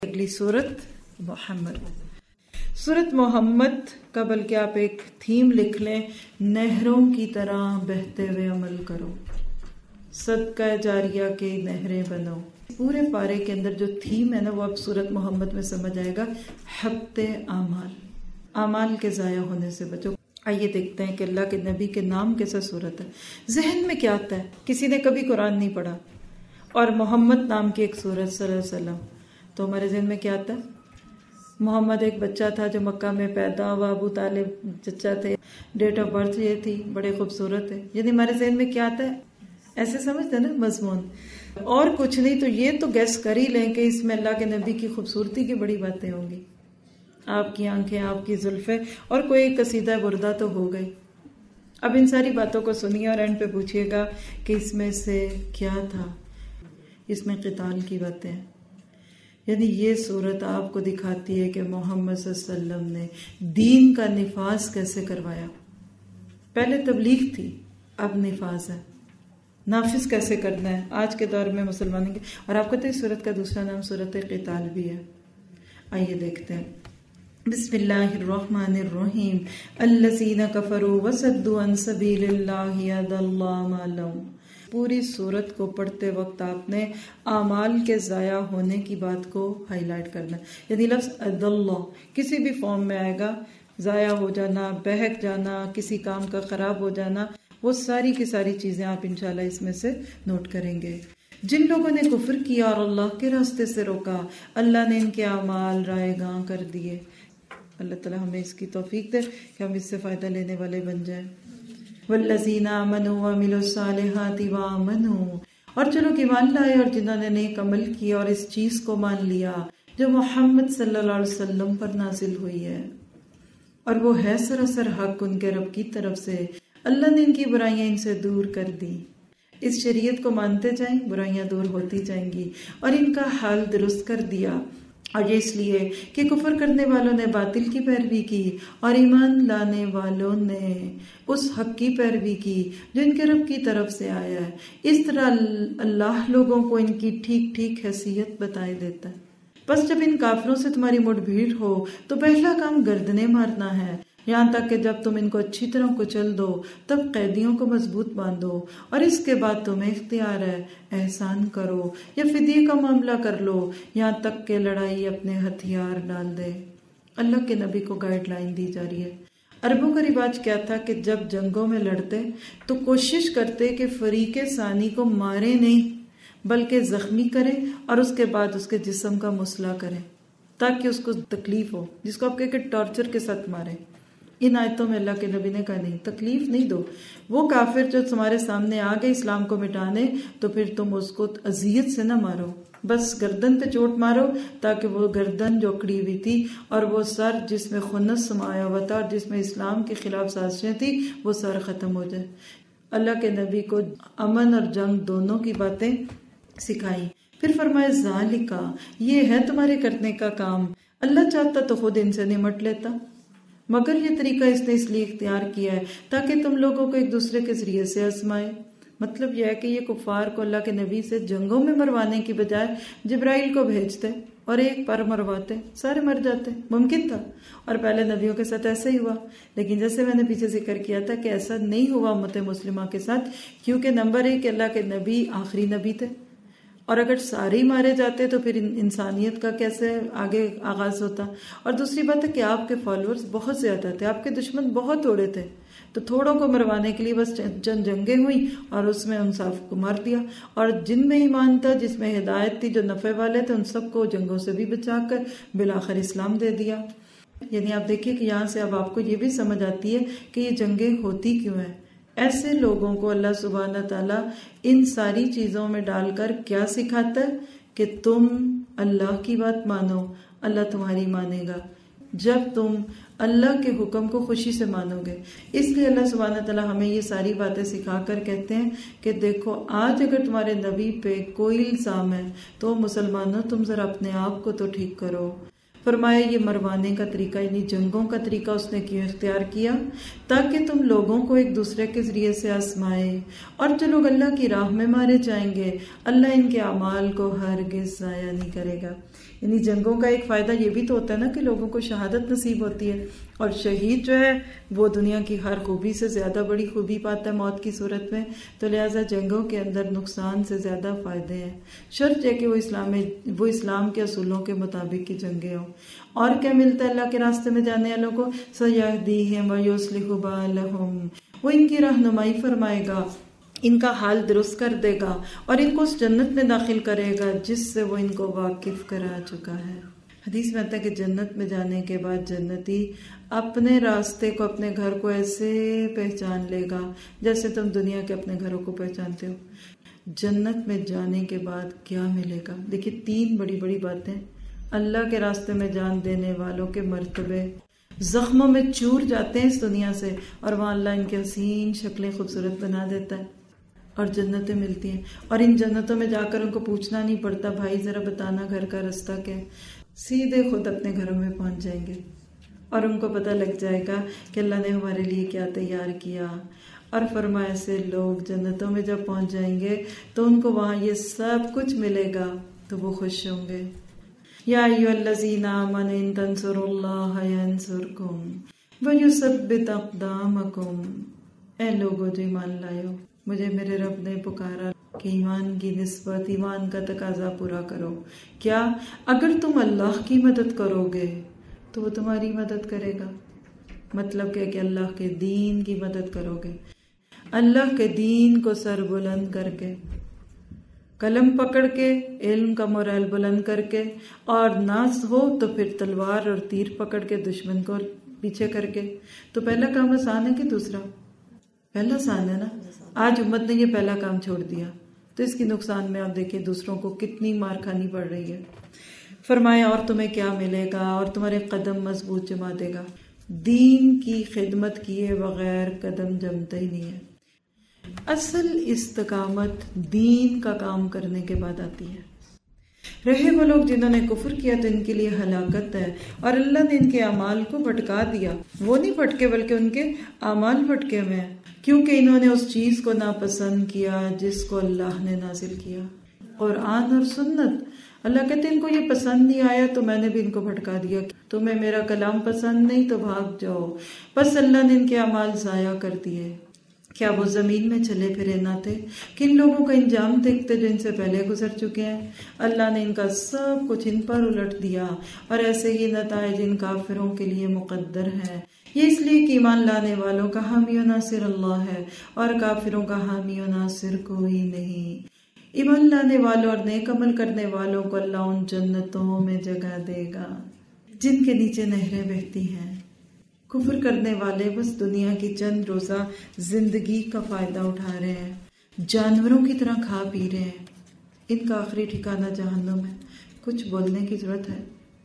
اگلی سورت محمد. سورت محمد کا بلکہ آپ ایک تھیم لکھ لیں، نہروں کی طرح بہتے ہوئے عمل کرو، صدقہ جاریہ کے نہریں بنو. پورے پارے کے اندر جو تھیم ہے نا وہ اب سورت محمد میں سمجھ آئے گا. حبط اعمال کے ضائع ہونے سے بچو. آئیے دیکھتے ہیں کہ اللہ کے نبی کے نام کیسا سورت ہے. ذہن میں کیا آتا ہے؟ کسی نے کبھی قرآن نہیں پڑھا اور محمد نام کی ایک سورت صلی اللہ علیہ وسلم، تو ہمارے ذہن میں کیا آتا ہے؟ محمد ایک بچہ تھا جو مکہ میں پیدا ہوا، ابو طالب چچا تھے، ڈیٹ آف برتھ یہ تھی، بڑے خوبصورت ہے. یعنی ہمارے ذہن میں کیا آتا ہے؟ ایسے سمجھتے ہیں نا مضمون، اور کچھ نہیں. تو یہ تو گیس کر ہی لیں کہ اس میں اللہ کے نبی کی خوبصورتی کی بڑی باتیں ہوں گی. آپ کی آنکھیں، آپ کی زلفیں، اور کوئی قصیدہ بردہ تو ہو گئی. اب ان ساری باتوں کو سنیے اور اینڈ پہ پوچھیے گا کہ اس میں سے کیا تھا. اس میں قتال کی باتیں ہیں. یعنی یہ صورت آپ کو دکھاتی ہے کہ محمد صلی اللہ علیہ وسلم نے دین کا نفاذ کیسے کروایا. پہلے تبلیغ تھی، اب نفاذ ہے. نافذ کیسے کرنا ہے آج کے دور میں مسلمانوں کے. اور آپ کو تو اس صورت کا دوسرا نام صورت قتال بھی ہے. آئیے دیکھتے ہیں. بسم اللہ الرحمن الرحیم. الذین کفروا وصدوا عن سبیل اللہ اضل اعمالهم. پوری صورت کو پڑھتے وقت آپ نے اعمال کے ضائع ہونے کی بات کو ہائی لائٹ کرنا ہے. یعنی لفظ اضل کسی بھی فارم میں آئے گا، ضائع ہو جانا، بہک جانا، کسی کام کا خراب ہو جانا، وہ ساری کی ساری چیزیں آپ انشاءاللہ اس میں سے نوٹ کریں گے. جن لوگوں نے کفر کیا اور اللہ کے راستے سے روکا، اللہ نے ان کے اعمال رائے گاں کر دیے. اللہ تعالی ہمیں اس کی توفیق دے کہ ہم اس سے فائدہ لینے والے بن جائیں. والذین آمنوا وعملوا الصالحات وآمنوا. اور جو لوگ ایمان لائے اور جنہوں نے نیک عمل کیا اور اس چیز کو مان لیا جو محمد صلی اللہ علیہ وسلم پر نازل ہوئی ہے، اور وہ ہے سراسر حق ان کے رب کی طرف سے. اللہ نے ان کی برائیاں ان سے دور کر دی. اس شریعت کو مانتے جائیں، برائیاں دور ہوتی جائیں گی، اور ان کا حال درست کر دیا. اور یہ اس لیے کہ کفر کرنے والوں نے باطل کی پیروی کی اور ایمان لانے والوں نے اس حق کی پیروی کی جو ان کے رب کی طرف سے آیا ہے. اس طرح اللہ لوگوں کو ان کی ٹھیک ٹھیک حیثیت بتائے دیتا ہے. بس جب ان کافروں سے تمہاری مٹ بھیڑ ہو تو پہلا کام گردنیں مارنا ہے، یہاں تک کہ جب تم ان کو اچھی طرح کچل دو تب قیدیوں کو مضبوط باندھو، اور اس کے بعد تمہیں اختیار ہے احسان کرو یا فدیے کا معاملہ کر لو، یہاں تک کہ لڑائی اپنے ہتھیار ڈال دے. اللہ کے نبی کو گائیڈ لائن دی جا رہی ہے. عربوں کا رواج کیا تھا کہ جب جنگوں میں لڑتے تو کوشش کرتے کہ فریق ثانی کو مارے نہیں بلکہ زخمی کریں اور اس کے بعد اس کے جسم کا مسئلہ کریں تاکہ اس کو تکلیف ہو، جس کو آپ کہہ کہ ٹارچر کے ساتھ ماریں. ان آیتوں میں اللہ کے نبی نے کہا نہیں، تکلیف نہیں دو. وہ کافر جو تمہارے سامنے آ گئے اسلام کو مٹانے تو پھر تم اس کو اذیت سے نہ مارو، بس گردن پہ چوٹ مارو تاکہ وہ گردن جو اکڑی ہوئی تھی اور وہ سر جس میں خنث سمایا ہوا تھا اور جس میں اسلام کے خلاف سازشیں تھی وہ سر ختم ہو جائے. اللہ کے نبی کو امن اور جنگ دونوں کی باتیں سکھائی. پھر فرمائے ذالکا، یہ ہے تمہارے کرنے کا کام. اللہ چاہتا تو خود ان سے نمٹ لیتا، مگر یہ طریقہ اس نے اس لیے اختیار کیا ہے تاکہ تم لوگوں کو ایک دوسرے کے ذریعے سے آزمائے. مطلب یہ ہے کہ یہ کفار کو اللہ کے نبی سے جنگوں میں مروانے کی بجائے جبرائیل کو بھیجتے اور ایک پر مرواتے، سارے مر جاتے. ممکن تھا، اور پہلے نبیوں کے ساتھ ایسا ہی ہوا. لیکن جیسے میں نے پیچھے ذکر کیا تھا کہ ایسا نہیں ہوا امت مسلمہ کے ساتھ، کیونکہ نمبر 1 اللہ کے نبی آخری نبی تھے، اور اگر سارے ہی مارے جاتے تو پھر انسانیت کا کیسے آگے آغاز ہوتا. اور دوسری بات ہے کہ آپ کے فالوورز بہت زیادہ تھے، آپ کے دشمن بہت تھوڑے تھے، تو تھوڑوں کو مروانے کے لیے بس چند جنگیں ہوئی اور اس میں ان سب کو مار دیا. اور جن میں ایمان تھا، جس میں ہدایت تھی، جو نفع والے تھے، ان سب کو جنگوں سے بھی بچا کر بالآخر اسلام دے دیا. یعنی آپ دیکھیے کہ یہاں سے اب آپ کو یہ بھی سمجھ آتی ہے کہ یہ جنگیں ہوتی کیوں ہیں. ایسے لوگوں کو اللہ سبحانہ تعالیٰ ان ساری چیزوں میں ڈال کر کیا سکھاتا ہے کہ تم اللہ کی بات مانو، اللہ تمہاری مانے گا جب تم اللہ کے حکم کو خوشی سے مانو گے. اس لیے اللہ سبحانہ تعالیٰ ہمیں یہ ساری باتیں سکھا کر کہتے ہیں کہ دیکھو آج اگر تمہارے نبی پہ کوئی الزام ہے تو مسلمانوں تم ذرا اپنے آپ کو تو ٹھیک کرو. فرمایا یہ مروانے کا طریقہ یعنی جنگوں کا طریقہ اس نے کیوں اختیار کیا؟ تاکہ تم لوگوں کو ایک دوسرے کے ذریعے سے آزمائے، اور جو لوگ اللہ کی راہ میں مارے جائیں گے اللہ ان کے اعمال کو ہرگز ضائع نہیں کرے گا. یعنی جنگوں کا ایک فائدہ یہ بھی تو ہوتا ہے نا کہ لوگوں کو شہادت نصیب ہوتی ہے، اور شہید جو ہے وہ دنیا کی ہر خوبی سے زیادہ بڑی خوبی پاتا ہے موت کی صورت میں، تو لہٰذا جنگوں کے اندر نقصان سے زیادہ فائدے ہیں، شرط ہے کہ وہ اسلام کے اصولوں کے مطابق کی جنگیں ہوں۔ اور کیا ملتا ہے اللہ کے راستے میں جانے والوں کو؟ سَيَهْدِيهِمْ وَيُصْلِحُ بَالَهُمْ، وہ ان کی رہنمائی فرمائے گا، ان کا حال درست کر دے گا، اور ان کو اس جنت میں داخل کرے گا جس سے وہ ان کو واقف کرا چکا ہے۔ حدیث میں آتا ہے کہ جنت میں جانے کے بعد جنتی اپنے راستے کو، اپنے گھر کو ایسے پہچان لے گا جیسے تم دنیا کے اپنے گھروں کو پہچانتے ہو۔ جنت میں جانے کے بعد کیا ملے گا؟ دیکھیے 3 بڑی بڑی باتیں۔ اللہ کے راستے میں جان دینے والوں کے مرتبے زخموں میں چور جاتے ہیں اس دنیا سے، اور وہاں اللہ ان کی حسین شکلیں خوبصورت بنا دیتا ہے، اور جنتیں ملتی ہیں، اور ان جنتوں میں جا کر ان کو پوچھنا نہیں پڑتا بھائی ذرا بتانا گھر کا رستہ کیا ہے، سیدھے خود اپنے گھروں میں پہنچ جائیں گے، اور ان کو پتہ لگ جائے گا کہ اللہ نے ہمارے لیے کیا تیار کیا۔ اور فرمایا سے لوگ جنتوں میں جب پہنچ جائیں گے تو ان کو وہاں یہ سب کچھ ملے گا تو وہ خوش ہوں گے۔ یا ایھا الذین آمنوا ان تنصروا اللہ ینصرکم ویثبت اقدامکم، اے لوگو جو ایمان لائے ہو، مجھے میرے رب نے پکارا کہ ایمان کی نسبت، ایمان کا تقاضا پورا کرو۔ کیا؟ اگر تم اللہ کی مدد کرو گے تو وہ تمہاری مدد کرے گا۔ مطلب کہ اللہ کے دین کی مدد کرو گے، اللہ کے دین کو سر بلند کر کے، قلم پکڑ کے، علم کا مورال بلند کر کے، اور نہ ہو تو پھر تلوار اور تیر پکڑ کے دشمن کو پیچھے کر کے۔ تو پہلا کام آسان ہے کہ دوسرا؟ پہلا آسان ہے نا۔ آج امت نے یہ پہلا کام چھوڑ دیا تو اس کی نقصان میں آپ دیکھیں دوسروں کو کتنی مار کھانی پڑ رہی ہے۔ فرمایا اور تمہیں کیا ملے گا، اور تمہارے قدم مضبوط جما دے گا۔ دین کی خدمت کیے بغیر قدم جمتا ہی نہیں ہے۔ اصل استقامت دین کا کام کرنے کے بعد آتی ہے۔ رہے وہ لوگ جنہوں نے کفر کیا تو ان کے لیے ہلاکت ہے، اور اللہ نے ان کے اعمال کو بھٹکا دیا۔ وہ نہیں بھٹکے بلکہ ان کے اعمال بھٹکے ہوئے ہیں، کیونکہ انہوں نے اس چیز کو ناپسند کیا جس کو اللہ نے نازل کیا، قرآن اور سنت۔ اللہ کہتے ہیں ان کو یہ پسند نہیں آیا تو میں نے بھی ان کو بھٹکا دیا، تمہیں میرا کلام پسند نہیں تو بھاگ جاؤ۔ بس اللہ نے ان کے اعمال ضائع کر دیے۔ کیا وہ زمین میں چلے پھرے نہ تھے؟ کن لوگوں کا انجام دیکھتے جو ان سے پہلے گزر چکے ہیں؟ اللہ نے ان کا سب کچھ ان پر الٹ دیا، اور ایسے ہی نتائج ان کافروں کے لیے مقدر ہیں۔ یہ اس لیے کہ ایمان لانے والوں کا حامی و ناصر اللہ ہے، اور کافروں کا حامی و ناصر کوئی نہیں۔ ایمان لانے والوں اور نیک عمل کرنے والوں کو اللہ ان جنتوں میں جگہ دے گا جن کے نیچے نہریں بہتی ہیں۔ کفر کرنے والے بس دنیا کی چند روزہ زندگی کا فائدہ اٹھا رہے ہیں، جانوروں کی طرح کھا پی رہے ہیں۔ ان کا آخری ٹھکانہ جہنم ہے۔ کچھ بولنے کی ضرورت ہے؟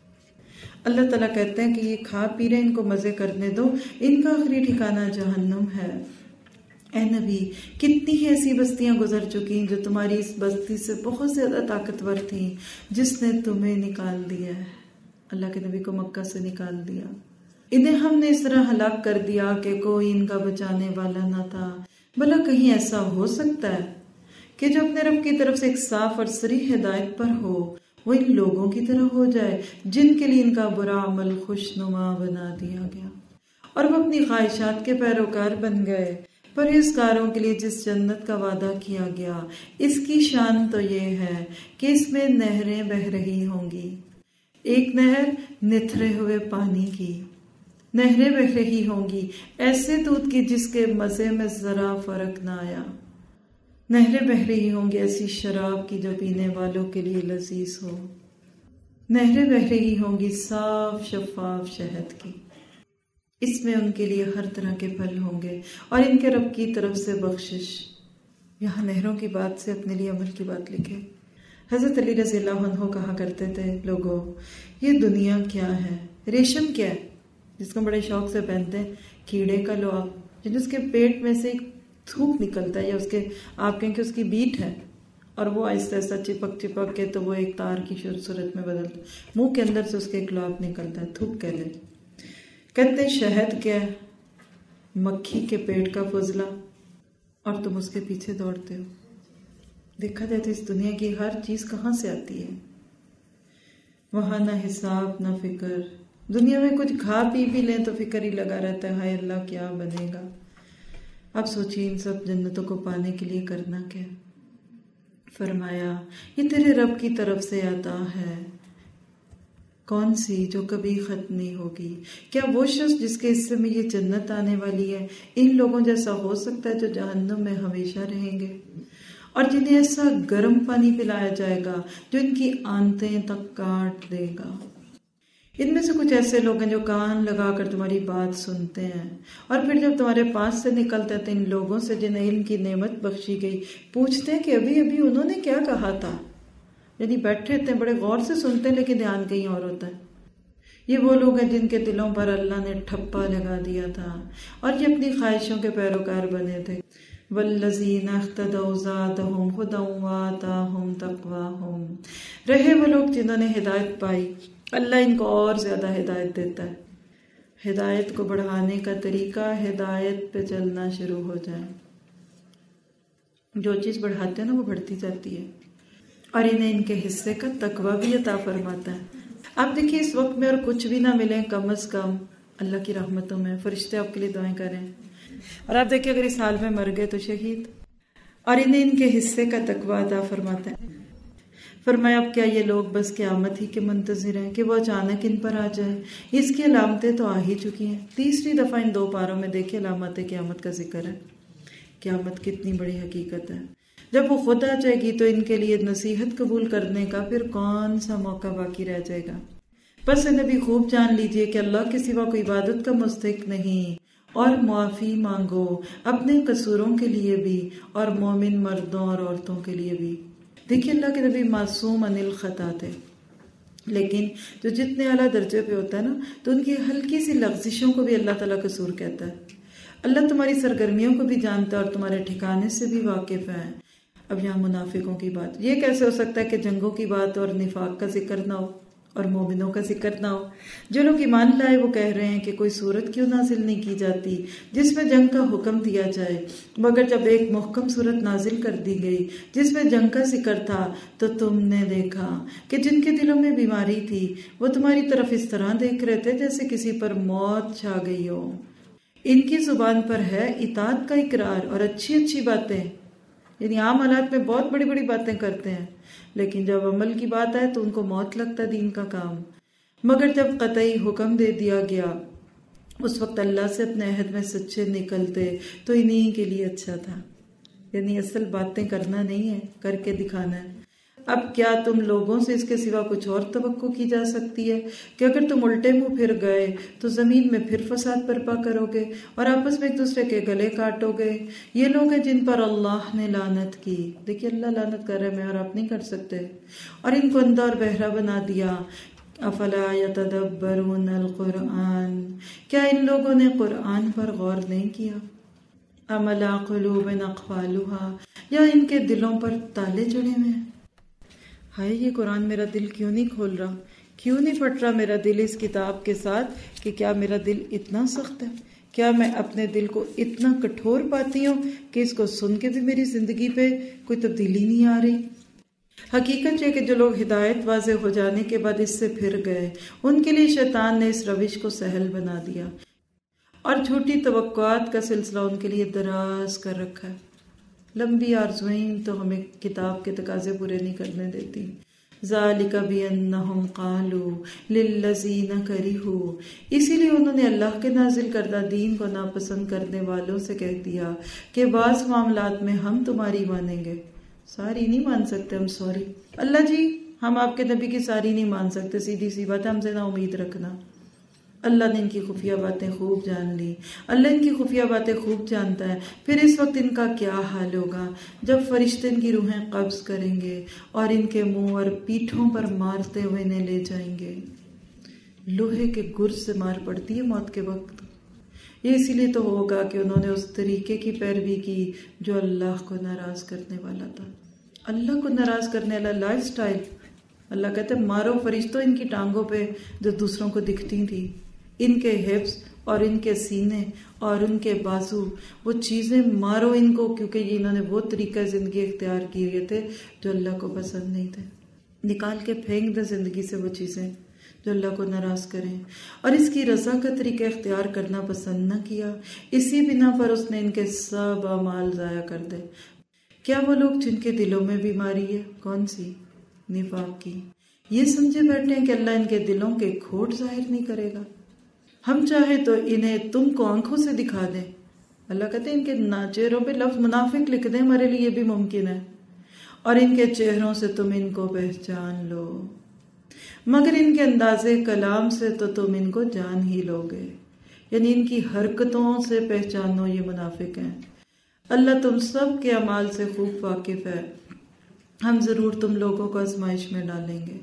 اللہ تعالیٰ کہتے ہیں کہ یہ کھا پی رہے، ان کو مزے کرنے دو، ان کا آخری ٹھکانہ جہنم ہے۔ اے نبی، کتنی ہی ایسی بستیاں گزر چکی ہیں جو تمہاری اس بستی سے بہت زیادہ طاقتور تھیں، جس نے تمہیں نکال دیا ہے۔ اللہ کے نبی کو مکہ سے نکال دیا۔ انہیں ہم نے اس طرح ہلاک کر دیا کہ کوئی ان کا بچانے والا نہ تھا۔ بھلا کہیں ایسا ہو سکتا ہے کہ جو اپنے رب کی طرف سے ایک صاف اور صریح ہدایت پر ہو وہ ان لوگوں کی طرح ہو جائے جن کے لیے ان کا برا عمل خوشنما بنا دیا گیا، اور وہ اپنی خواہشات کے پیروکار بن گئے؟ پرہیزگاروں کے لیے جس جنت کا وعدہ کیا گیا، اس کی شان تو یہ ہے کہ اس میں نہریں بہہ رہی ہوں گی۔ ایک نہر نتھرے ہوئے پانی کی، نہریں بہہ رہی ہوں گی ایسے دودھ کی جس کے مزے میں ذرا فرق نہ آیا۔ نہریں بہہ رہی ہوں گی ایسی شراب کی جو پینے والوں کے لیے لذیذ ہو۔ نہریں بہہ رہی ہوں گی صاف شفاف شہد کی، اس میں ان کے لیے ہر طرح کے پھل ہوں گے، اور ان کے رب کی طرف سے بخشش۔ یہاں نہروں کی بات سے اپنے لیے عمل کی بات لکھے۔ حضرت علی رضی اللہ عنہ کہا کرتے تھے، لوگوں یہ دنیا کیا ہے؟ ریشم کیا ہے جس کو بڑے شوق سے پہنتے ہیں؟ کیڑے کا لعاب، جس کے پیٹ میں سے ایک تھوک نکلتا ہے، یا اس کے آپ کہیں کہ اس کی بیٹ ہے، اور وہ آہستہ آہستہ چپک چپک کے تو وہ ایک تار کی صورت میں بدلتا ہے، منہ کے اندر سے اس کے ایک لعاب نکلتا ہے، تھوک کہہ لیں۔ کہتے ہیں شہد کیا ہے؟ مکھی کے پیٹ کا فضلہ، اور تم اس کے پیچھے دوڑتے ہو۔ دیکھا جائے تو اس دنیا کی ہر چیز کہاں سے آتی ہے؟ وہاں نہ حساب نہ فکر. دنیا میں کچھ کھا پی بھی لیں تو فکر ہی لگا رہتا ہے، ہائے اللہ کیا بنے گا. اب سوچیے ان سب جنتوں کو پانے کے لیے کرنا کیا. فرمایا یہ تیرے رب کی طرف سے عطا ہے، کون سی جو کبھی ختم نہیں ہوگی. کیا وہ شخص جس کے حصے میں یہ جنت آنے والی ہے ان لوگوں جیسا ہو سکتا ہے جو جہنم میں ہمیشہ رہیں گے، اور جنہیں ایسا گرم پانی پلایا جائے گا جو ان کی آنتیں تک کاٹ دے گا. ان میں سے کچھ ایسے لوگ ہیں جو کان لگا کر تمہاری بات سنتے ہیں، اور پھر جب تمہارے پاس سے نکلتے ہیں تو ان لوگوں سے جنہیں علم کی نعمت بخشی گئی پوچھتے ہیں کہ ابھی ابھی انہوں نے کیا کہا تھا. یعنی بیٹھے تھے بڑے غور سے سنتے ہیں لیکن دھیان کہیں اور ہوتا ہے. یہ وہ لوگ ہیں جن کے دلوں پر اللہ نے ٹھپا لگا دیا تھا اور یہ اپنی خواہشوں کے پیروکار بنے تھے. والذین اہتدوا زادہم ھدی وآتاہم تقواہم. رہے وہ لوگ جنہوں نے ہدایت پائی، اللہ ان کو اور زیادہ ہدایت دیتا ہے. ہدایت کو بڑھانے کا طریقہ ہدایت پہ چلنا شروع ہو جائے. جو چیز بڑھاتے ہیں نا وہ بڑھتی جاتی ہے، اور انہیں ان کے حصے کا تقویٰ بھی عطا فرماتا ہے. آپ دیکھیے اس وقت میں اور کچھ بھی نہ ملے، کم از کم اللہ کی رحمتوں میں فرشتے آپ کے لیے دعائیں کریں. اور آپ دیکھیے اگر اس حال میں مر گئے تو شہید. اور انہیں ان کے حصے کا تقویٰ عطا فرماتا ہے. فرمایا اب کیا یہ لوگ بس قیامت ہی کے منتظر ہیں کہ وہ اچانک ان پر آ جائے؟ اس کی علامتیں تو آ ہی چکی ہیں. تیسری دفعہ ان 2 پاروں میں دیکھیں علامات قیامت کا ذکر ہے. قیامت کتنی بڑی حقیقت ہے. جب وہ خود آ جائے گی تو ان کے لیے نصیحت قبول کرنے کا پھر کون سا موقع باقی رہ جائے گا. بس نبی خوب جان لیجئے کہ اللہ کے سوا کوئی عبادت کا مستحق نہیں، اور معافی مانگو اپنے قصوروں کے لیے بھی اور مومن مردوں اور عورتوں کے لیے بھی. دیکھیے اللہ کے نبی معصوم عن الخطا تھے، لیکن جو جتنے اعلیٰ درجے پہ ہوتا ہے نا تو ان کی ہلکی سی لغزشوں کو بھی اللہ تعالیٰ قصور کہتا ہے. اللہ تمہاری سرگرمیوں کو بھی جانتا ہے اور تمہارے ٹھکانے سے بھی واقف ہے. اب یہاں منافقوں کی بات، یہ کیسے ہو سکتا ہے کہ جنگوں کی بات اور نفاق کا ذکر نہ ہو اور مومنوں کا ذکر نہ ہو؟ جو لوگ ایمان لائے وہ کہہ رہے ہیں کہ کوئی صورت کیوں نازل نہیں کی جاتی جس میں جنگ کا حکم دیا جائے، مگر جب ایک محکم صورت نازل کر دی گئی جس میں جنگ کا ذکر تھا تو تم نے دیکھا کہ جن کے دلوں میں بیماری تھی وہ تمہاری طرف اس طرح دیکھ رہے تھے جیسے کسی پر موت چھا گئی ہو. ان کی زبان پر ہے اطاعت کا اقرار اور اچھی اچھی باتیں، یعنی عام حالات میں بہت بڑی بڑی باتیں کرتے ہیں، لیکن جب عمل کی بات آئے تو ان کو موت لگتا ہے دین کا کام. مگر جب قطعی حکم دے دیا گیا اس وقت اللہ سے اپنے عہد میں سچے نکلتے تو انہی کے لیے اچھا تھا. یعنی اصل باتیں کرنا نہیں ہے، کر کے دکھانا ہے. اب کیا تم لوگوں سے اس کے سوا کچھ اور توقع کی جا سکتی ہے کہ اگر تم الٹے منہ پھر گئے تو زمین میں پھر فساد برپا کرو گے اور آپس میں ایک دوسرے کے گلے کاٹو گے؟ یہ لوگ ہیں جن پر اللہ نے لعنت کی. دیکھیے اللہ لعنت کر رہے ہیں، میں اور آپ نہیں کر سکتے. اور ان کو اندھا اور بہرا بنا دیا. افلا یتدبرون القرآن، کیا ان لوگوں نے قرآن پر غور نہیں کیا؟ ام علی قلوب اقفالها، یا ان کے دلوں پر تالے جڑے ہوئے ہیں؟ ہائے یہ قرآن میرا دل کیوں نہیں کھول رہا، کیوں نہیں پھٹ رہا میرا دل اس کتاب کے ساتھ؟ کہ کیا میرا دل اتنا سخت ہے؟ کیا میں اپنے دل کو اتنا کٹھور پاتی ہوں کہ اس کو سن کے بھی میری زندگی پہ کوئی تبدیلی نہیں آ رہی؟ حقیقت یہ کہ جو لوگ ہدایت واضح ہو جانے کے بعد اس سے پھر گئے ان کے لیے شیطان نے اس روش کو سہل بنا دیا اور جھوٹی توقعات کا سلسلہ ان کے لیے دراز کر رکھا ہے. لمبی آرزوئیں تو ہمیں کتاب کے تقاضے پورے نہیں کرنے دیتی. ذالک بانہم قالوا للذین کرہوا، اسی لیے انہوں نے اللہ کے نازل کردہ دین کو ناپسند کرنے والوں سے کہہ دیا کہ بعض معاملات میں ہم تمہاری مانیں گے، ساری نہیں مان سکتے ہم. سوری اللہ جی، ہم آپ کے نبی کی ساری نہیں مان سکتے، سیدھی سی بات ہے، ہم سے نا امید رکھنا. اللہ نے ان کی خفیہ باتیں خوب جان لی. اللہ ان کی خفیہ باتیں خوب جانتا ہے. پھر اس وقت ان کا کیا حال ہوگا جب فرشتے ان کی روحیں قبض کریں گے اور ان کے منہ اور پیٹھوں پر مارتے ہوئے انہیں لے جائیں گے. لوہے کے گرز سے مار پڑتی ہے موت کے وقت. یہ اسی لیے تو ہوگا کہ انہوں نے اس طریقے کی پیروی کی جو اللہ کو ناراض کرنے والا تھا. اللہ کو ناراض کرنے والا لائف سٹائل. اللہ کہتے ہیں مارو فرشتوں ان کی ٹانگوں پہ جو دوسروں کو دکھتی تھی، ان کے حفظ اور ان کے سینے اور ان کے بازو، وہ چیزیں مارو ان کو، کیونکہ انہوں نے وہ طریقہ زندگی اختیار کیے تھے جو اللہ کو پسند نہیں تھے. نکال کے پھینک دیں زندگی سے وہ چیزیں جو اللہ کو ناراض کریں، اور اس کی رضا کا طریقہ اختیار کرنا پسند نہ کیا، اسی بنا پر اس نے ان کے سب اعمال ضائع کر دے۔ کیا وہ لوگ جن کے دلوں میں بیماری ہے، کون سی؟ نفاق کی، یہ سمجھے بیٹھے ہیں کہ اللہ ان کے دلوں کے کھوٹ ظاہر نہیں کرے گا؟ ہم چاہے تو انہیں تم کو آنکھوں سے دکھا دیں، اللہ کہتے ہیں ان کے چہروں پہ لفظ منافق لکھ دیں، ہمارے لیے یہ بھی ممکن ہے، اور ان کے چہروں سے تم ان کو پہچان لو، مگر ان کے انداز کلام سے تو تم ان کو جان ہی لوگے، یعنی ان کی حرکتوں سے پہچانو یہ منافق ہیں۔ اللہ تم سب کے اعمال سے خوب واقف ہے، ہم ضرور تم لوگوں کو آزمائش میں ڈالیں گے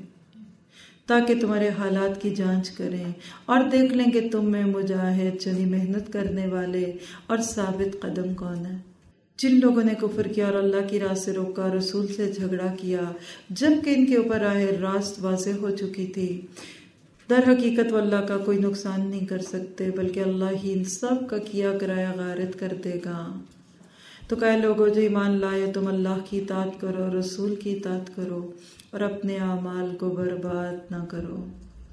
تاکہ تمہارے حالات کی جانچ کریں اور دیکھ لیں کہ تم میں مجاہد یعنی محنت کرنے والے اور ثابت قدم کون ہے۔ جن لوگوں نے کفر کیا اور اللہ کی راہ سے روکا، رسول سے جھگڑا کیا جبکہ ان کے اوپر راہ راست واضح ہو چکی تھی، در حقیقت وہ اللہ کا کوئی نقصان نہیں کر سکتے، بلکہ اللہ ہی ان سب کا کیا کرایا غارت کر دے گا۔ تو کہے لوگوں جو ایمان لائے تم اللہ کی اطاعت کرو، رسول کی اطاعت کرو اور اپنے اعمال کو برباد نہ کرو،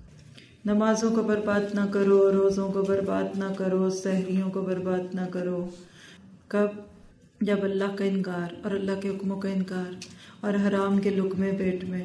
نمازوں کو برباد نہ کرو، روزوں کو برباد نہ کرو، سحریوں کو برباد نہ کرو۔ کب؟ جب اللہ کا انکار اور اللہ کے حکموں کا انکار اور حرام کے لقمے پیٹ میں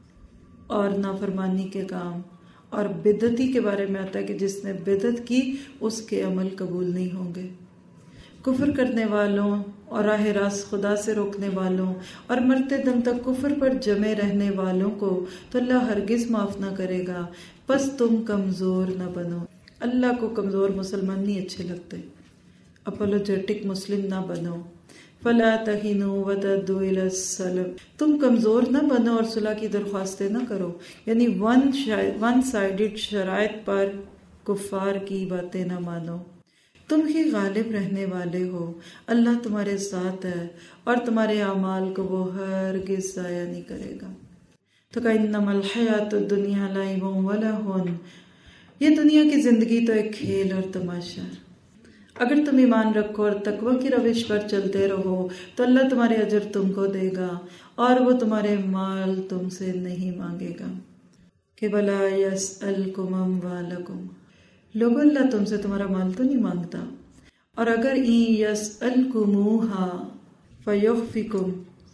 اور نافرمانی کے کام اور بدعتی کے بارے میں آتا ہے کہ جس نے بدعت کی اس کے عمل قبول نہیں ہوں گے۔ کفر کرنے والوں اور راہ راست خدا سے روکنے والوں اور مرتے دم تک کفر پر جمے رہنے والوں کو تو اللہ ہرگز معاف نہ کرے گا، پس تم کمزور نہ بنو۔ اللہ کو کمزور مسلمان نہیں اچھے لگتے، اپولوجیٹک مسلم نہ بنو۔ فلا تہنوا وتدعوا الی السلم، تم کمزور نہ بنو اور صلح کی درخواستیں نہ کرو، یعنی ون سائیڈڈ شرائط پر کفار کی باتیں نہ مانو۔ تم ہی غالب رہنے والے ہو، اللہ تمہارے ساتھ ہے اور تمہارے اعمال کو وہ ہرگز ضائع نہیں کرے گا۔ تو کہ انما الحیات الدنیا لعب ولہو، یہ دنیا کی زندگی تو ایک کھیل اور تماشا ہے۔ اگر تم ایمان رکھو اور تقوی کی روش پر چلتے رہو تو اللہ تمہارے اجر تم کو دے گا اور وہ تمہارے مال تم سے نہیں مانگے گا۔ کہ بلا یسألکم اموالکم، لوگو اللہ تم سے تمہارا مال تو نہیں مانگتا، اور اگر یسألکموہا فیخفکم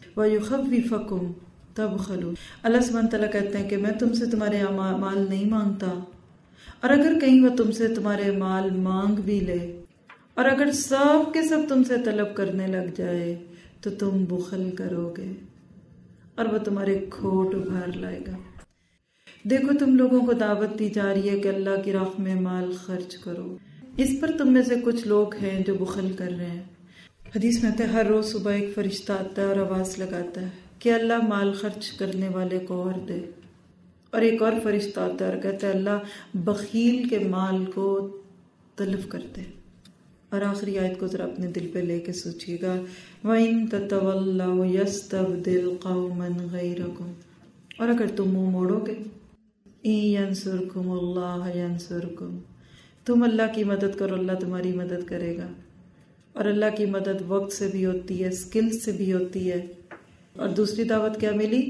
ویخوفکم تبخلوا، اللہ سبحانہ تعالیٰ کہتے ہیں کہ میں تم سے تمہارے مال نہیں مانگتا، اور اگر کہیں وہ تم سے تمہارے مال مانگ بھی لے اور اگر سب کے سب تم سے طلب کرنے لگ جائے تو تم بخل کرو گے اور وہ تمہارے کھوٹ ابھار لائے گا۔ دیکھو تم لوگوں کو دعوت دی جا رہی ہے کہ اللہ کی راہ میں مال خرچ کرو، اس پر تم میں سے کچھ لوگ ہیں جو بخل کر رہے ہیں۔ حدیث میں آتا ہے ہر روز صبح ایک فرشتہ آتا ہے اور آواز لگاتا ہے کہ اللہ مال خرچ کرنے والے کو اور دے، اور ایک اور فرشتہ آتا ہے اور کہتا ہے اللہ بخیل کے مال کو تلف کرتے۔ اور آخری آیت کو ذرا اپنے دل پہ لے کے سوچیے گا، وَإِن تَتَوَلَّوْا يَسْتَبْدِلْ قَوْمًا غَيْرَكُمْ، اور اگر تم منہ موڑو گے، إِن يَنْصُرْكُمُ اللَّهُ يَنْصُرْكُمْ، تم اللہ کی مدد کرو اللہ تمہاری مدد کرے گا۔ اور اللہ کی مدد وقت سے بھی ہوتی ہے، سکل سے بھی ہوتی ہے، اور دوسری دعوت کیا ملی؟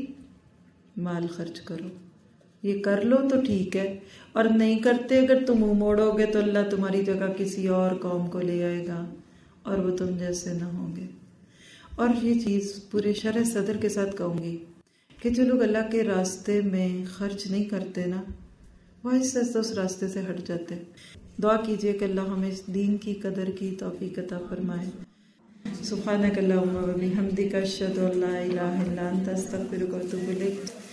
مال خرچ کرو، یہ کر لو تو ٹھیک ہے، اور نہیں کرتے اگر تم منہ موڑو گے تو اللہ تمہاری جگہ کسی اور قوم کو لے آئے گا اور وہ تم جیسے نہ ہوں گے۔ اور یہ چیز پورے شرح صدر کے ساتھ کہوں گی کہ جو لوگ اللہ کے راستے میں خرچ نہیں کرتے نا، وہ آہستہ آہستہ اس راستے سے ہٹ جاتے۔ دعا کیجئے کہ اللہ ہمیں اس دین کی قدر کی توفیق عطا فرمائے۔ سبحانک اللہم و بحمدک، اشہد ان لا الہ الا انت، استغفرک و اتوب الیک۔